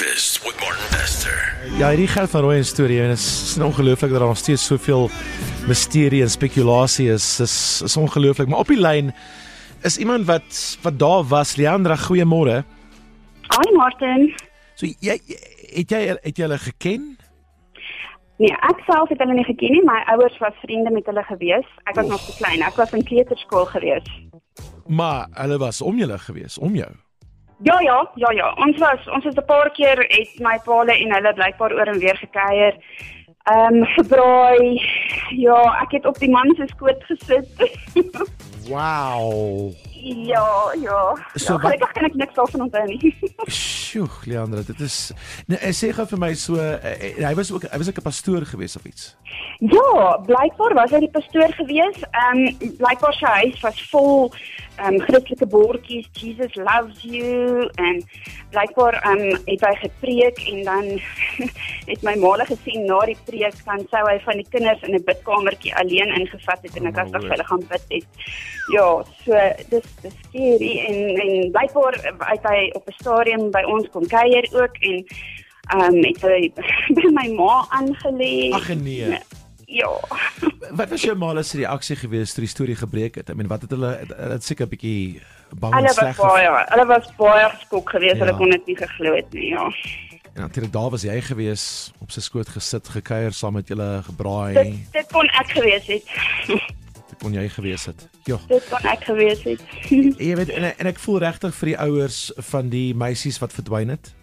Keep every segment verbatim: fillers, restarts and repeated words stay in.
Breakfast with Martin Bester. Ja, hierdie Gert van Rooyen storie, en het is ongelooflik dat daar nog steeds soveel mysterie en spekulasie is, is, is ongelooflik. Maar op die lyn is iemand wat, wat daar was. Leandra, goeiemôre. Hi Martin. So, jy, het jy het jy hulle geken? Nee, ek self het hulle nie geken nie, my ouers was vriende met hulle gewees. Ek was oh. nog te klein, ek was in kleuterskool gewees. Maar hulle was om julle gewees, om jou? Ja, ja, ja, ja. Ons was, ons het 'n paar keer het my paale en hulle blykbaar oor en weer gekuier. Ehm um, gebraai. Ja, ek het op die man se skoot gesit. Wow. Ja, ja. So ja, gelukkig kan ek niks daarvan onthou nie. Sjoe, Leandra, dit is nee, sê gou vir my so, uh, hy was ook hy was ook 'n pastoor gewees of iets. Ja, blykbaar was hy die pastoor gewees. Ehm um, blykbaar sy huis was vol ehm um, Christelike bordjies, Jesus loves you, en blykbaar ehm um, het hy gepreek en dan het my ma gesien na die preek dan sou hy van die kinders in 'n bidkamertjie alleen ingevat het en ek as nog hulle gaan bid het. Ja, so dis dis scary en en blykbaar het hy op 'n stadium by ons kom kuier ook en ehm um, het hy by my ma aangelê. Ag nee. Ja. Wat was jou ma se reaksie geweest toe die storie gebreek het? I mean, wat het hulle hulle het seker 'n bietjie bang en sleg gevoel. Hulle was baie, hulle was baie geskok geweest, ja. Hulle kon dit nie geglo het nie, ja. En natuurlik daar was jy gewees, op sy skoot gesit, gekuier saam met julle, gebraai. Dit, dit kon ek gewees het. Dit kon jy gewees het. Ja. Dit kon ek gewees het. Jy weet, en, en ek voel regtig vir die ouers van die meisies wat verdwyn het.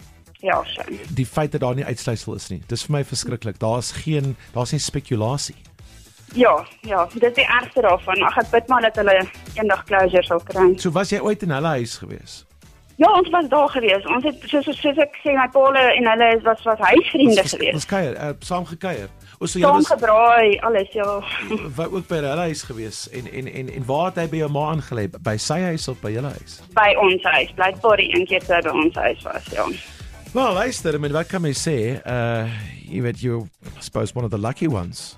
Ja, so. Die feit dat daar nie uitsluitsel is nie. Dis vir my verskriklik. Daar's geen daar's nie spekulasie. Ja, ja, dit is die ergste daarvan. Ag ek bid maar dat hulle eendag closure sal kry. So was jy ooit in hulle huis gewees? Ja, ons was daar gewees. Ons het soos soos ek sê my paale en hulle was was huisvriende gewees. Ons kuier, uh, saam gekuier. O, so saam gebraai, alles ja. Wat ook by hulle huis gewees en en en en waar het hy by jou ma aangelê? By sy huis of by julle huis? By ons huis. Blykbaar die een keer toe by ons huis was, ja. Wel, luister, I mean, wat kan my sê? Uh, you weet, you I suppose one of the lucky ones.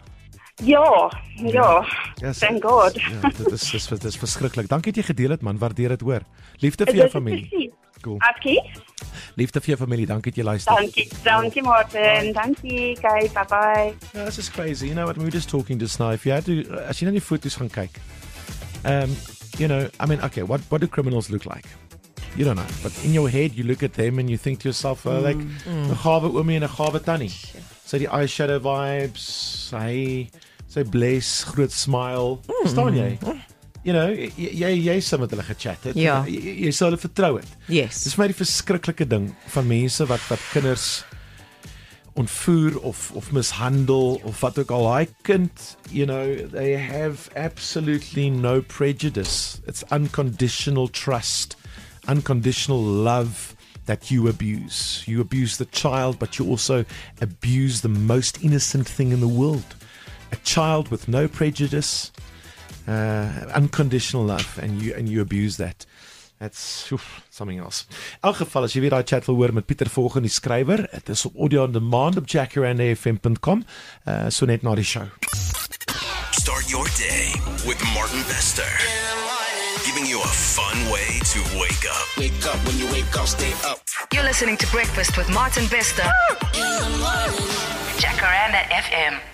Ja, ja. Yes, thank God. Ja, dit is dis dis, dis verskriklik. Dankie dat jy gedeel het, man. Waardeer dit, hoor. Liefde vir jou familie. Cool. Aski? Liefde vir jou familie. Dankie dat jy luister. Dankie. Dankie Martin. Dankie. Okay, bye bye. Yeah, this is crazy. You know what, we were just talking just now. If you had to as jy na die foto's gaan kyk. Um, you know, I mean, okay, what what do criminals look like? You don't know, but in your head you look at them and you think to yourself, oh, like, 'n mm. gawe oomie en 'n gawe tannie. So die eyeshadow vibes, hy sy bless, groot smile. Mm. Verstaan jy? You know, jy jy sê met hulle gechat het. Ja. Jy, jy sou hulle vertrou het. Yes. Dis vir my die verskriklike ding van mense wat wat kinders ontvoer of of mishandel of wat ook al. Hy kind, you know, they have absolutely no prejudice. It's unconditional trust. Unconditional love that you abuse. You abuse the child, but you also abuse the most innocent thing in the world. A child with no prejudice, uh, unconditional love, and you and you abuse that. That's oof, something else. In elk geval, as jy weer daai chat wil hoor met Pieter Vogel, die skrywer, dit is op audio on demand op jackaranda f m dot com, uh, so net na die show. Start your day with Martin Bester. Giving you a fun way to wake up. Wake up, when you wake up, stay up. You're listening to Breakfast with Martin Bester. Jacaranda F M.